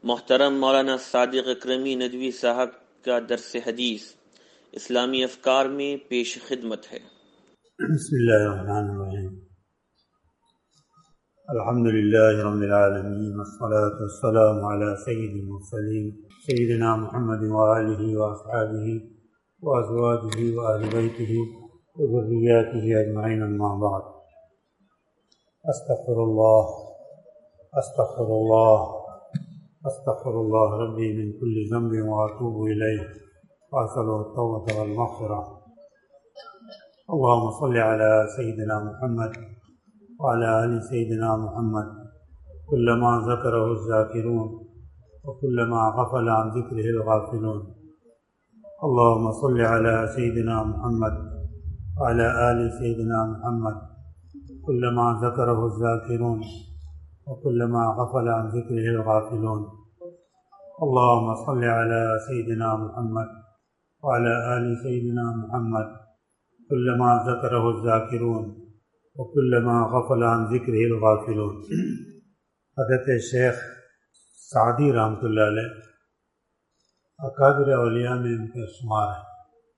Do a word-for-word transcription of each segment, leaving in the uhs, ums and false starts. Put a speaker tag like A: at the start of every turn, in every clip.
A: محترم مولانا صادق اکرمی ندوی صاحب کا درس حدیث اسلامی افکار میں پیش خدمت ہے۔
B: بسم اللہ الرحمن الرحیم، الحمد للہ رب العالمین، والصلاة والسلام علی سید المرسلین سیدنا محمد وآلہ واصحابہ وازواجہ وآل بیتہ وذریاتہ اجمعین، اما بعد۔ استغفر اللہ استغفر اللہ استغفر اللہ ربی من کل ذنب واتوب الیہ واسألہ التوبۃ والمغفرہ۔ اللهم صل على سيدنا محمد وعلى آل سيدنا محمد كلما ذكره الذاكرون وكلما غفل عن ذكره الغافلون۔ اللهم صل على سيدنا محمد وعلى آل سيدنا محمد كلما ذكره الذاكرون وكلما غفل عن ذكره الغافلون۔ اللهم صل على سيدنا محمد وعلى آل سيدنا محمد كلما ذكره الذاكرون وكلما غفل عن ذكره الغافلون۔ حضرت شیخ سعدی رحمۃ اللہ علیہ اکابر اولیاء میں ان کا شمار ہے۔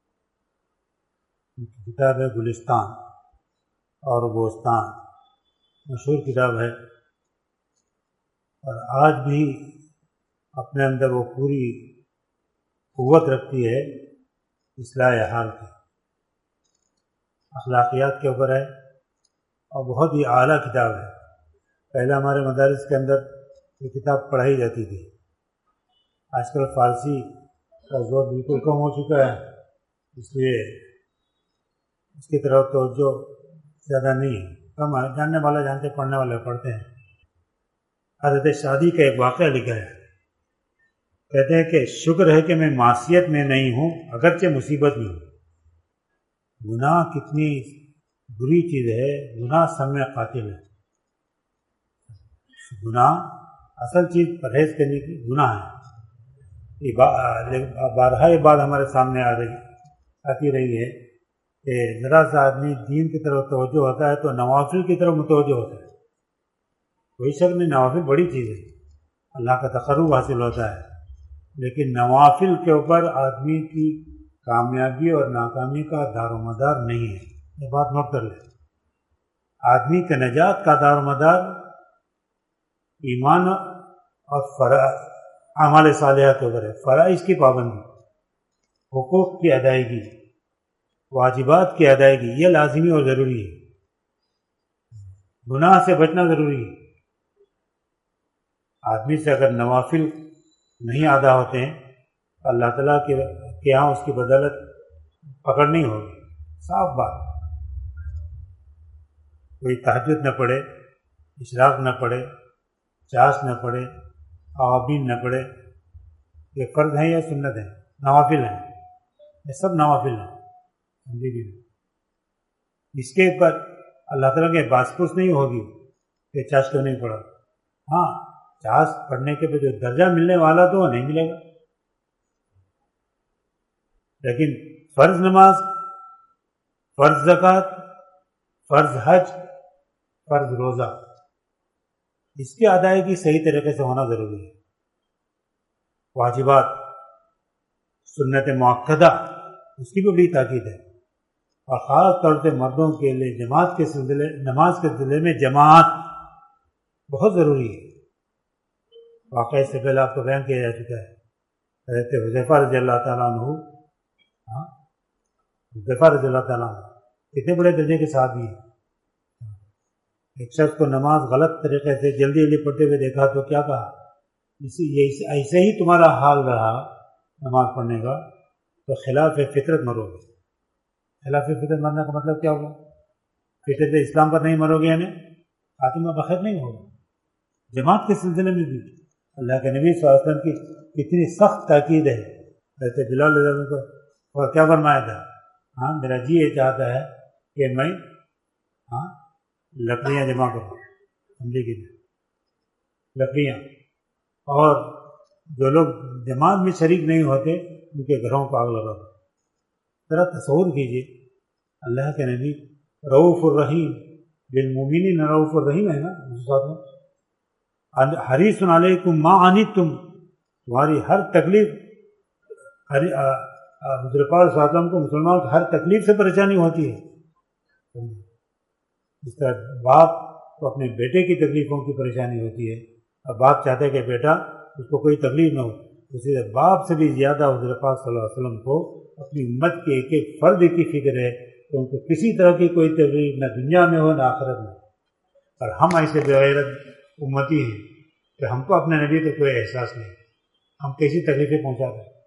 B: ان کی کتاب ہے گلستان اور بوستان، مشہور کتاب ہے، اور آج بھی اپنے اندر وہ پوری قوت رکھتی ہے اصلاح حال کی، اخلاقیات کے اوپر ہے، اور بہت ہی اعلیٰ کتاب ہے۔ پہلے ہمارے مدارس کے اندر یہ کتاب پڑھائی جاتی تھی، آج کل فارسی کا زور بالکل کم ہو چکا ہے، اس لیے اس کی طرف توجہ زیادہ نہیں ہے، کم ہے، جاننے والا جانتے، پڑھنے والے پڑھتے ہیں۔ حضرت شادی کا ایک واقعہ لکھا ہے، کہتے ہیں کہ شکر ہے کہ میں معصیت میں نہیں ہوں، اگرچہ مصیبت میں ہوں۔ گناہ کتنی بری چیز ہے، گناہ سم قاتل ہے۔ گناہ اصل چیز پرہیز کرنے کی گناہ ہے۔ بارہا یہ بات ہمارے سامنے آ رہی آتی رہی ہے کہ ذرا سا آدمی دین کی طرف توجہ ہوتا ہے تو نوافل کی طرف متوجہ ہوتا ہے۔ کوئی شک نہیں، نوافل بڑی چیز ہے، اللہ کا تقرب حاصل ہوتا ہے، لیکن نوافل کے اوپر آدمی کی کامیابی اور ناکامی کا دار و مدار نہیں ہے، یہ بات نوٹ کر لیں۔ آدمی کے نجات کا دار و مدار ایمان اور فرائض، اعمال صالحہ کے اوپر ہے، فرائض کی پابندی، حقوق کی ادائیگی، واجبات کی ادائیگی، یہ لازمی اور ضروری ہے۔ گناہ سے بچنا ضروری ہے۔ آدمی سے اگر نوافل نہیں ادا ہوتے ہیں تو اللہ تعالیٰ کے کہ یہاں اس کی بدولت پکڑ نہیں ہوگی، صاف بات۔ کوئی تہجد نہ پڑھے، اشراق نہ پڑھے، چاش نہ پڑھے، عوابین نہ پڑھے، یہ فرض ہیں یا سنت ہیں؟ نوافل ہیں، یہ سب نوافل ہیں، سمجھے گی؟ اس کے اوپر اللہ تعالیٰ کے باس پوس نہیں ہوگی کہ چاش کیوں نہیں پڑھا۔ ہاں، چاش پڑھنے کے بعد جو درجہ ملنے والا تو وہ نہیں ملے گا، لیکن فرض نماز، فرض زکوٰۃ، فرض حج، فرض روزہ، اس کی ادائیگی صحیح طریقے سے ہونا ضروری ہے۔ واجبات، سنت مؤکدہ، اس کی بھی بڑی تاکید ہے، اور خاص طور سے مردوں کے لیے جماعت کے سلسلے نماز کے سلسلے میں جماعت بہت ضروری ہے۔ واقعہ سے پہلے آپ کو بیان کیا جا چکا ہے، حضرت حذیفہ رضی اللہ تعالیٰ عنہ، ہاں حذیفہ رضی اللہ تعالیٰ عنہ کتنے بڑے درجے کے صحابی ہیں۔ ایک شخص کو نماز غلط طریقے سے جلدی جلدی پڑھتے ہوئے دیکھا تو کیا کہا، اسی یہ ایسے ہی تمہارا حال رہا نماز پڑھنے کا تو خلاف فطرت مرو گے۔ خلاف فطرت مرنے کا مطلب کیا ہوگا؟ فطرت اسلام پر نہیں مرو گے، یعنی خاتمہ بخیر نہیں ہوگا۔ جماعت کے سلسلے میں بھی اللہ کے نبی صلی اللہ علیہ وسلم کی کتنی سخت تاکید ہے۔ جیسے بلال رضی اللہ عنہ کو اور کیا فرمایا تھا، ہاں میرا جی یہ چاہتا ہے کہ میں ہاں لکڑیاں جمع کروں، سمجھے کہ لکڑیاں، اور جو لوگ جماعت میں شریک نہیں ہوتے ان کے گھروں کو آگ لگا دو۔ ذرا تصور کیجیے، اللہ کے نبی رؤوف الرحیم بالمؤمنین رؤوف الرحیم ہے نا، حریص علیکم ما عنتم تمہاری ہر تکلیف، ہر حضور پاک صلی اللہ علیہ وسلم کو مسلمان کو ہر تکلیف سے پریشانی ہوتی ہے. جس طرح باپ کو اپنے بیٹے کی تکلیفوں کی پریشانی ہوتی ہے اور باپ چاہتا ہے کہ بیٹا اس کو کوئی تکلیف نہ ہو، اسی طرح باپ سے بھی زیادہ حضور پاک صلی اللہ علیہ وسلم کو اپنی امت کے ایک ایک فرد کی فکر ہے کہ ان کو کسی طرح کی کوئی تکلیف نہ دنیا میں ہو نہ آخرت میں. اور ہم ایسے بغیرت امتی ہیں کہ ہم کو اپنے نبی کا کوئی احساس نہیں، ہم کیسی تکلیفیں پہنچاتے ہیں.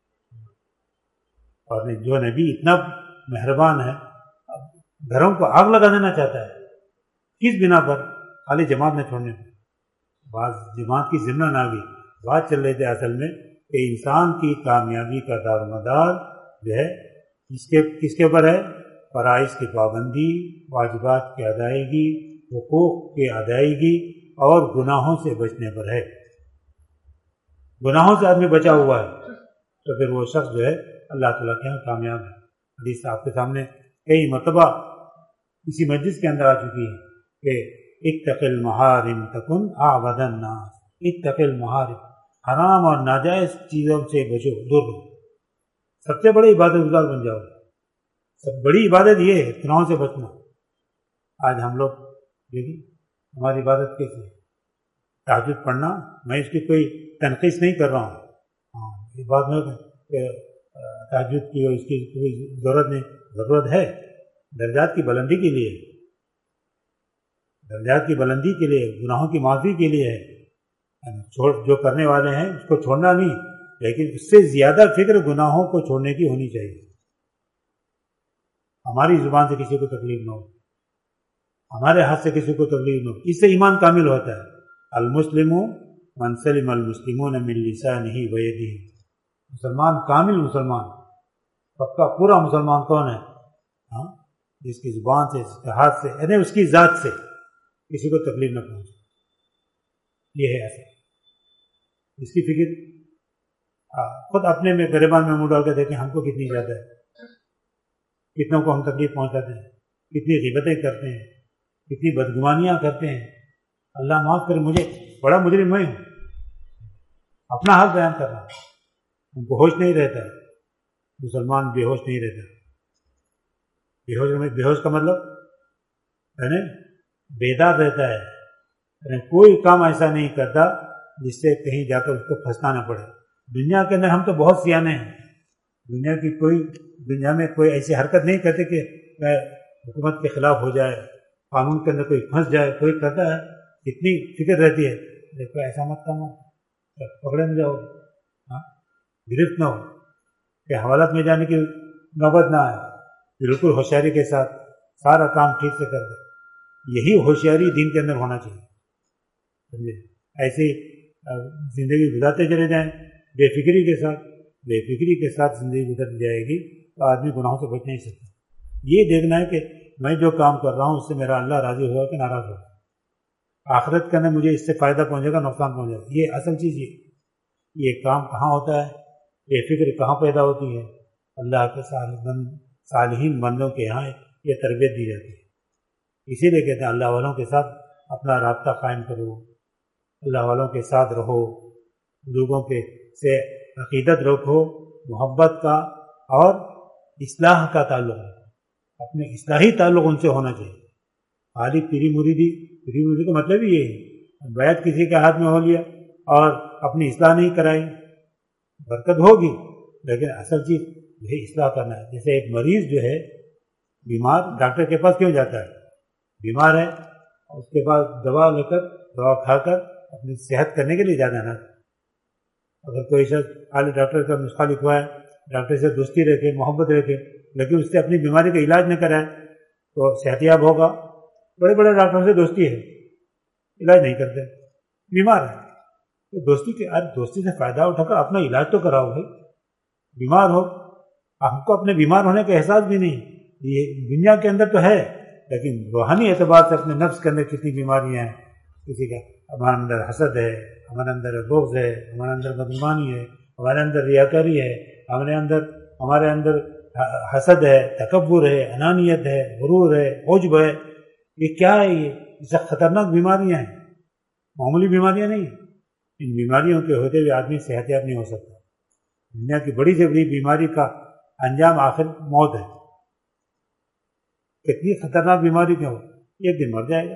B: اور جو نبی اتنا مہربان ہے، گھروں کو آگ لگا دینا چاہتا ہے، کس بنا پر؟ خالی جماعت نہ چھوڑنے پر. بعض جماعت کی ذمہ نہ بھی بات چل رہی تھی اصل میں کہ انسان کی کامیابی کا دار و مدار جو ہے اس کے کس کے اوپر ہے؟ فرائض کی پابندی، واجبات کی ادائیگی، حقوق کی ادائیگی اور گناہوں سے بچنے پر ہے. گناہوں سے آدمی بچا ہوا ہے تو پھر وہ شخص جو ہے اللہ تعالیٰ کے یہاں کامیاب ہے. حدیث آپ کے سامنے کئی مرتبہ اسی مجلس کے اندر آ چکی ہے کہ اتق المحارم تکن اعبد الناس. اتق المحارم، حرام اور ناجائز چیزوں سے بچو، دور رہو. سب سے بڑی عبادت گزار بن جاؤ. سب بڑی عبادت یہ ہے گناہوں سے بچنا. آج ہم لوگ دیکھیں ہماری عبادت کیسی ہے. تہجد پڑھنا، میں اس کی کوئی تنقید نہیں کر رہا ہوں، ہاں یہ بات میں کہ تہجد کی اور اس کی کوئی ضرورت نہیں. ضرورت ہے درجات کی بلندی کے لیے، درجات کی بلندی کے لیے، گناہوں کی معافی کے لیے ہے. چھوڑ جو کرنے والے ہیں اس کو چھوڑنا نہیں، لیکن اس سے زیادہ فکر گناہوں کو چھوڑنے کی ہونی چاہیے. ہماری زبان سے کسی کو تکلیف نہ ہو، ہمارے ہاتھ سے کسی کو تکلیف نہ ہو. اس سے ایمان کامل ہوتا ہے. المسلم من سلم المسلمون من لسانہ ویدہ. مسلمان کامل مسلمان، پکا پورا مسلمان کون ہے؟ ہاں جس کی زبان سے، جس کے ہاتھ سے، یعنی اس کی ذات سے کسی کو تکلیف نہ پہنچے. یہ ہے ایسا. اس کی فکر خود اپنے میں گریبان میں منہ ڈال کے دیکھیں ہم کو کتنی زیادہ ہے. کتنوں کو ہم تکلیف پہنچاتے ہیں، کتنی غیبتیں کرتے ہیں، کتنی بدگمانیاں کرتے ہیں. اللہ معاف کرے، مجھے بڑا مجرم میں ہوں، اپنا حال بیان کر رہا ہوں. ان کو ہوش نہیں رہتا ہے. مسلمان بے ہوش نہیں رہتا. بے ہوش میں بے ہوش کا مطلب یعنی بیدار رہتا ہے، یعنی کوئی کام ایسا نہیں کرتا جس سے کہیں جا کر اس کو پھنسنا نہ پڑے. دنیا کے اندر ہم تو بہت سیانے ہیں، دنیا کی کوئی دنیا میں کوئی ایسی حرکت نہیں کرتے کہ حکومت کے خلاف ہو جائے، قانون کے اندر کوئی پھنس جائے. کوئی کرتا ہے، اتنی فکر رہتی ہے دیکھو ایسا مت کرنا، پکڑے نہ جاؤ، ہاں گرفت نہ ہو، کہ حوالت میں جانے کی نوبت نہ آئے. بالکل ہوشیاری کے ساتھ سارا کام ٹھیک سے کر دے. یہی ہوشیاری دین کے اندر ہونا چاہیے. سمجھے؟ ایسی زندگی گزارتے چلے جائیں بے فکری کے ساتھ، بے فکری کے ساتھ زندگی گزر جائے گی تو آدمی گناہوں سے بچ نہیں سکتا. یہ دیکھنا ہے کہ میں جو کام کر رہا ہوں اس سے میرا اللہ راضی ہوگا کہ ناراض ہوگا. آخرت کے اندر مجھے اس سے فائدہ پہنچے گا، نقصان پہنچے گا. یہ اصل چیز یہ یہ کام کہاں ہوتا ہے، یہ فکر کہاں پیدا ہوتی ہے؟ اللہ کے صالح بند صالحین بندوں کے یہاں یہ تربیت دی جاتی ہے. اسی لیے کہتے ہیں اللہ والوں کے ساتھ اپنا رابطہ قائم کرو، اللہ والوں کے ساتھ رہو، لوگوں کے سے عقیدت رکھو، محبت کا اور اصلاح کا تعلق ہے. اپنے اصلاحی تعلق ان سے ہونا چاہیے. خالی پیری مریدی پیری مریدی کا مطلب ہی یہ ہے بیعت کسی کے ہاتھ میں ہو لیا اور اپنی اصلاح نہیں کرائی. برکت ہوگی لیکن اصل چیز یہی اصلاح کرنا ہے. جیسے ایک مریض جو ہے بیمار ڈاکٹر کے پاس کیوں جاتا ہے؟ بیمار ہے، اس کے بعد دوا لے کر دوا کھا کر اپنی صحت کرنے کے لیے جانا ہے نا. اگر کوئی شخص خالی ڈاکٹر کا نسخہ لکھوائے، ڈاکٹر سے دوستی رکھے، محبت رکھے، لیکن اس سے اپنی بیماری کا علاج نہ کرائے تو صحت یاب ہوگا؟ بڑے بڑے ڈاکٹروں سے دوستی ہے، علاج نہیں کرتے، بیمار ہے. تو دوستی کے دوستی سے فائدہ اٹھا کر اپنا علاج تو کراؤ بھائی. بیمار ہو، ہم کو اپنے بیمار ہونے کا احساس بھی نہیں. یہ دنیا کے اندر تو ہے لیکن روحانی اعتبار سے اپنے نفس کے اندر کتنی بیماریاں ہیں. کسی کا ہمارے اندر حسد ہے، ہمارے اندر بغض ہے، ہمارے اندر بدگمانی ہے، ہمارے اندر ریاکاری ہے، ہمارے اندر ہمارے اندر حسد ہے، تکبر ہے، انانیت ہے، غرور ہے، عجب ہے. یہ کیا ہے؟ یہ سب خطرناک بیماریاں ہیں، معمولی بیماریاں نہیں. ان بیماریوں کے ہوتے ہوئے آدمی صحت یاب نہیں ہو سکتا۔ دنیا کی بڑی سے بڑی بیماری کا انجام آخر موت ہے۔ کتنی خطرناک بیماری کیوں ہو، ایک دن مر جائے گا۔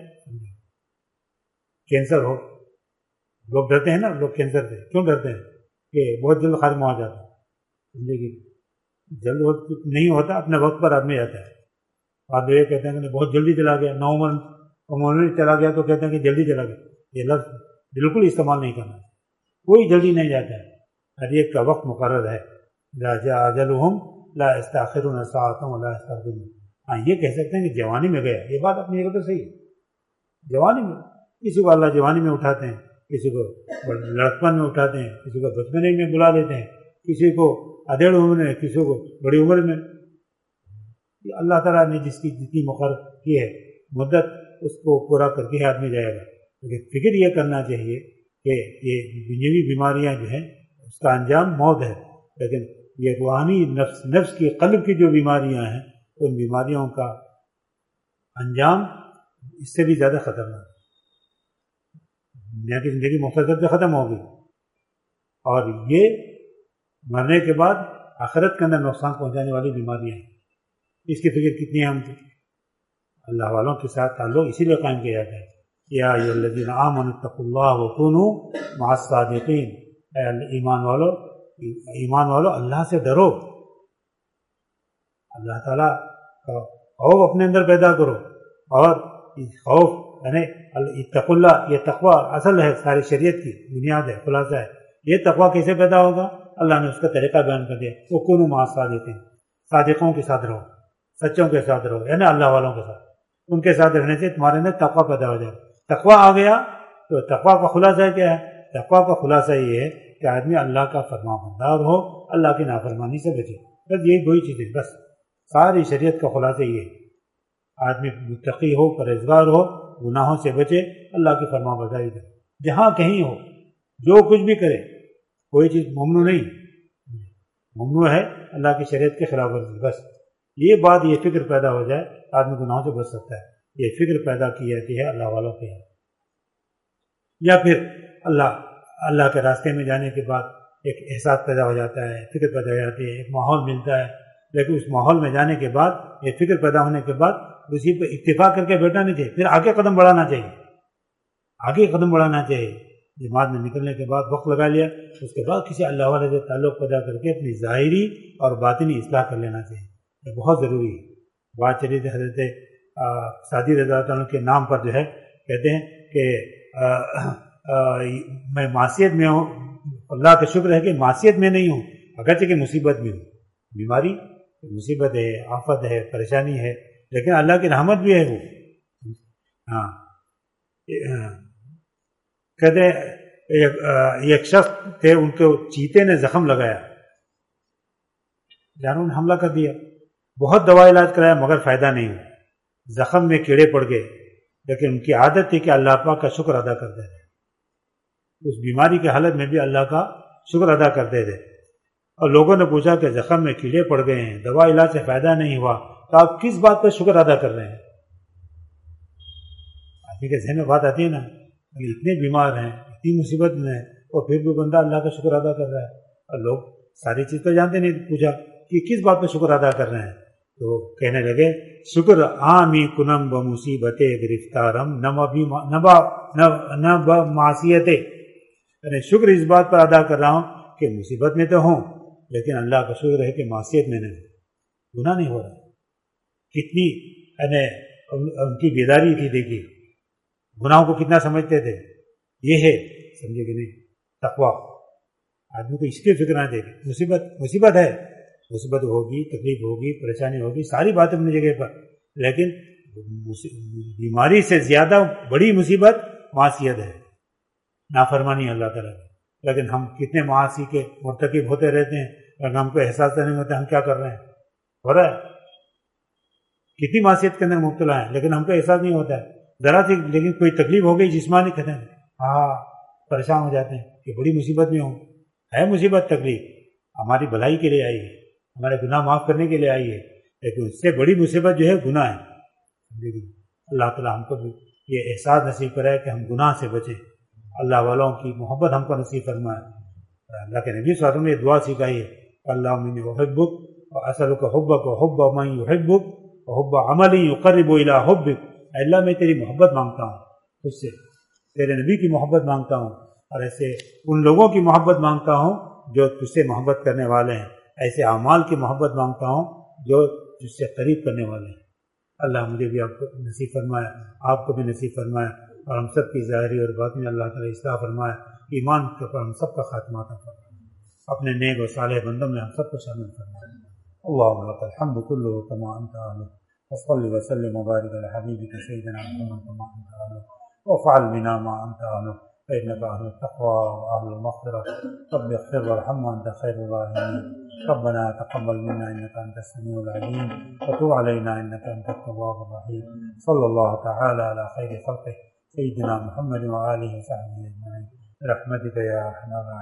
B: کینسر ہو، لوگ ڈرتے ہیں نا، لوگ کینسر سے کیوں ڈرتے ہیں کہ بہت جلد خاتمہ ہو جاتا ہے، لیکن جلد وقت نہیں ہوتا، اپنے وقت پر آدمی جاتا ہے۔ بعد یہ کہتے ہیں کہ بہت جلدی چلا گیا، نو عمر عمر میں چلا گیا تو کہتے ہیں کہ جلدی چلا گیا۔ یہ لفظ بالکل استعمال نہیں کرنا، کوئی جلدی نہیں جاتا ہے، ہر ایک کا وقت مقرر ہے۔ اذا جاء اجلهم لا يستأخرون ساعة ولا يستقدمون۔ ہاں یہ کہہ سکتے ہیں کہ جوانی میں گیا، یہ بات اپنی جگہ تو صحیح ہے۔ جوانی میں کسی کو اللہ جوانی میں اٹھاتے ہیں، کسی کو لڑکپن میں اٹھاتے ہیں، کسی کو بچپنے میں بلا لیتے ہیں، کسی کو ادھیڑ عمر میں، کسی کو بڑی عمر میں۔ اللہ تعالیٰ نے جس کی جتنی مقرر کی ہے مدت، اس کو پورا کر کے آدمی جائے گا۔ لیکن فکر یہ کرنا چاہیے کہ یہ دنیاوی بیماریاں جو ہیں اس کا انجام موت ہے، لیکن یہ روحانی نفس نفس کی قلب کی جو بیماریاں ہیں، ان بیماریوں کا انجام اس سے بھی زیادہ خطرناک ہے۔ دنیا کی زندگی مختصر سے ختم ہوگی، اور یہ مرنے کے بعد آخرت کے اندر نقصان پہنچانے والی بیماریاں ہیں۔ اس کی فکر کتنی اہم تھی۔ اللہ والوں کے ساتھ تعلق اسی لیے قائم کیا جاتا ہے، یا ایھا الذین آمنوا اتقوا اللہ وکونوا مع الصادقین۔ اے ایمان والو ایمان والو اللہ سے ڈرو، اللہ تعالیٰ کا خوف اپنے اندر پیدا کرو، اور خوف یعنی اتقوا اللہ، یہ تقوی اصل ہے، ساری شریعت کی بنیاد ہے، خلاصہ ہے۔ یہ تقوی کیسے پیدا ہوگا؟ اللہ نے اس کا طریقہ بیان کر دیا، وکونوا مع الصادقین، صادقوں کے ساتھ رہو، سچوں کے ساتھ رہو، یعنی اللہ والوں کے ساتھ۔ ان کے ساتھ رہنے سے تمہارے اندر تقوی پیدا ہو جائے۔ تقوی آ گیا تو تقوی کا خلاصہ کیا ہے؟ تقوی کا خلاصہ یہ ہے کہ آدمی اللہ کا فرما بردار ہو، اللہ کی نافرمانی سے بچے۔ بس یہی دوئی چیزیں، بس ساری شریعت کا خلاصہ یہ ہے۔ آدمی متقی ہو، پرہیزگار ہو، گناہوں سے بچے، اللہ کی فرما برداری کرے، جہاں کہیں ہو، جو کچھ بھی کرے، کوئی چیز ممنوع نہیں، ممنوع ہے اللہ کی شریعت کے خلاف ورزی۔ بس یہ بات، یہ فکر پیدا ہو جائے، آدمی گناہوں سے بچ سکتا ہے۔ یہ فکر پیدا کی جاتی ہے اللہ والوں کے یہاں۔ یا پھر اللہ اللہ کے راستے میں جانے کے بعد ایک احساس پیدا ہو جاتا ہے، فکر پیدا ہو جاتی ہے، ایک ماحول ملتا ہے، لیکن اس ماحول میں جانے کے بعد، یہ فکر پیدا ہونے کے بعد اسی پہ اتفاق کر کے بیٹھنا نہیں چاہیے، پھر آگے قدم بڑھانا چاہیے، آگے قدم بڑھانا چاہیے۔ جماعت میں نکلنے کے بعد وقت لگا لیا، اس کے بعد کسی اللہ والے سے تعلق پیدا کر کے اپنی ظاہری اور باطنی اصلاح کر لینا چاہیے، یہ بہت ضروری ہے۔ بات چلی تھی حضرت سعدی رضی اللہ عنہ کے نام پر، جو ہے کہتے ہیں کہ آ آ میں معصیت میں ہوں، اللہ کا شکر ہے کہ معصیت میں نہیں ہوں، اگرچہ کہ مصیبت میں ہوں، بیماری مصیبت ہے، آفت ہے، پریشانی ہے، لیکن اللہ کی رحمت بھی ہے وہ۔ ہاں کہتے ہیں ایک شخص تھے، ان کو چیتے نے زخم لگایا، جانوروں نے حملہ کر دیا، بہت دوا علاج کرایا مگر فائدہ نہیں ہوا، زخم میں کیڑے پڑ گئے، لیکن ان کی عادت تھی کہ اللہ پاک کا شکر ادا کرتے تھے، اس بیماری کی حالت میں بھی اللہ کا شکر ادا کرتے تھے۔ اور لوگوں نے پوچھا کہ زخم میں کیڑے پڑ گئے ہیں، دوا علاج سے فائدہ نہیں ہوا، تو آپ کس بات پر شکر ادا کر رہے ہیں؟ آدمی کے ذہن میں بات آتی ہے نا، اتنے بیمار ہیں، اتنی مصیبت میں ہیں، اور پھر بھی بندہ اللہ کا شکر ادا کر رہا ہے۔ اور لوگ ساری چیز تو جانتے نہیں، پوچھا کہ کس بات پہ شکر ادا کر رہے ہیں، تو کہنے لگے شکر عامی کنم ب مصیبت گرفتارم نہ ب معصیت، یعنی شکر اس بات پر ادا کر رہا ہوں کہ مصیبت میں تو ہوں، لیکن اللہ کا شکر ہے کہ معصیت میں نہیں، گناہ نہیں ہو رہا۔ کتنی یعنی ان کی بیداری تھی، دیکھیے گناہوں کو کتنا سمجھتے تھے۔ یہ ہے، سمجھے کہ نہیں، تقویٰ۔ آدمی کو اس کی فکر نہ دے، مصیبت مصیبت ہے، مصیبت ہوگی، تکلیف ہوگی، پریشانی ہوگی، ساری باتیں اپنی جگہ پر، لیکن بیماری سے زیادہ بڑی مصیبت معصیت ہے، نافرمانی اللہ تعالیٰ کی۔ لیکن ہم کتنے معاصی کے مرتکب ہوتے رہتے ہیں، اگر ہم کو احساس نہیں ہوتا ہم کیا کر رہے ہیں، ہو رہا ہے، کتنی معصیت کے اندر مبتلا ہیں، لیکن ہم کو احساس نہیں ہوتا ہے، ذرا سی لیکن کوئی تکلیف ہو گئی جسمانی، کہتے ہیں ہاں پریشان ہو جاتے ہیں کہ بڑی مصیبت میں ہوں۔ ہے مصیبت، تکلیف ہماری بھلائی کے لیے آئی ہے، ہمارے گناہ معاف کرنے کے لیے آئی ہے، لیکن اس سے بڑی مصیبت جو ہے گناہ ہے۔ لیکن اللہ تعالیٰ ہم کو بھی یہ احساس نصیب کرائے کہ ہم گناہ سے بچیں، اللہ والوں کی محبت ہم کو نصیب فرمائے. اللہ کے نبی صلی اللہ علیہ وسلم نے دعا سکھائی ہے اللہم انی احبک واسألک حبک وحب من یحبک وحب عمل یقرب الی حبک. اللہ میں تیری محبت مانگتا ہوں تجھ سے، تیرے نبی کی محبت مانگتا ہوں، اور ایسے ان لوگوں کی محبت مانگتا ہوں جو تجھ سے محبت کرنے والے ہیں، ایسے اعمال کی محبت مانگتا ہوں جو تجھ سے قریب کرنے والے ہیں. اللہ مجھے بھی آپ کو نصیب فرمائے، آپ کو بھی نصیب فرمائے، اور ہم سب کی ظاہری اور باطنی اللہ تعالیٰ اصلاح فرمائے، ایمان کے اوپر ہم سب کا خاتمہ عطا فرمائے، اپنے نیک و صالح بندوں میں ہم سب کو شامل فرمائے. اللہم لک الحمد کلہ کما انت اہلہ وصلی وسلم وبارک علی حبیبک سیدنا محمد کما انت اہلہ وافعل بنا ما انت اہلہ فإنك أهل التقوى وأهل المغفرة رب اغفر وارحم وأنت خير الراحمين. ربنا تقبل منا إنك أنت السميع العليم وتب علينا إنك أنت التواب الرحيم. صلى الله تعالى على خير خلقه سيدنا محمد وآله وصحبه أجمعين برحمتك يا أرحم الراحمين.